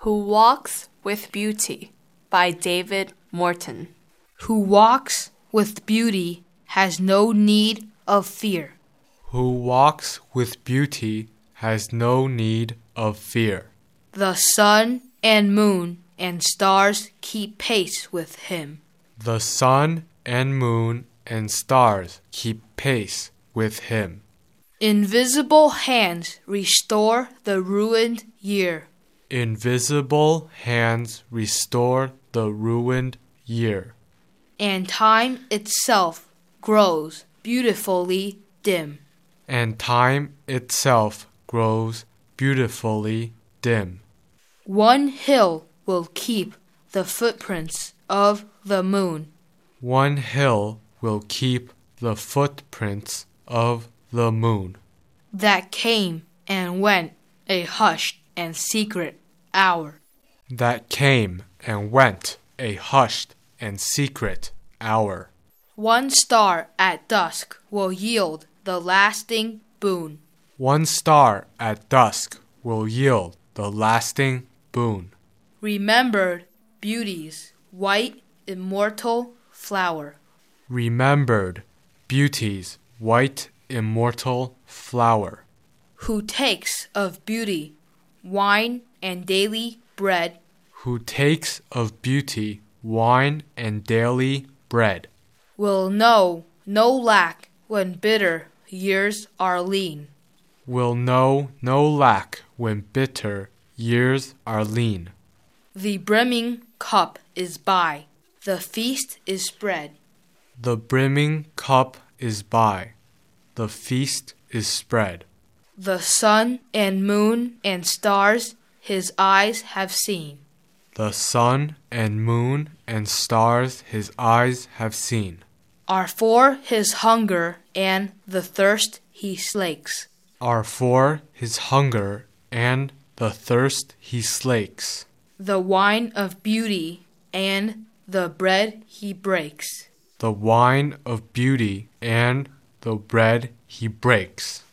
Who Walks with Beauty by David Morton. Who walks with beauty has no need of fear. Who walks with beauty has no need of fear. The sun and moon and stars keep pace with him. The sun and moon and stars keep pace with him. Invisible hands restore the ruined year. Invisible hands restore the ruined year. And time itself grows beautifully dim. And time itself grows beautifully dim. One hill will keep the footprints of the moon. One hill will keep the footprints of the moon. That came and went a hushed and secret hour. That came and went a hushed and secret hour. One star at dusk will yield the lasting boon. One star at dusk will yield the lasting boon. Remembered beauty's white immortal flower. Remembered beauty's white immortal flower. Who takes of beauty wine and daily bread. Who takes of beauty wine and daily bread. Will know no lack when bitter years are lean. Will know no lack when bitter years are lean. The brimming cup is by, the feast is spread. The brimming cup is by, the feast is spread. The sun and moon and stars his eyes have seen. The sun and moon and stars his eyes have seen. Are for his hunger and the thirst he slakes. Are for his hunger and the thirst he slakes. The wine of beauty and the bread he breaks. The wine of beauty and the bread he breaks.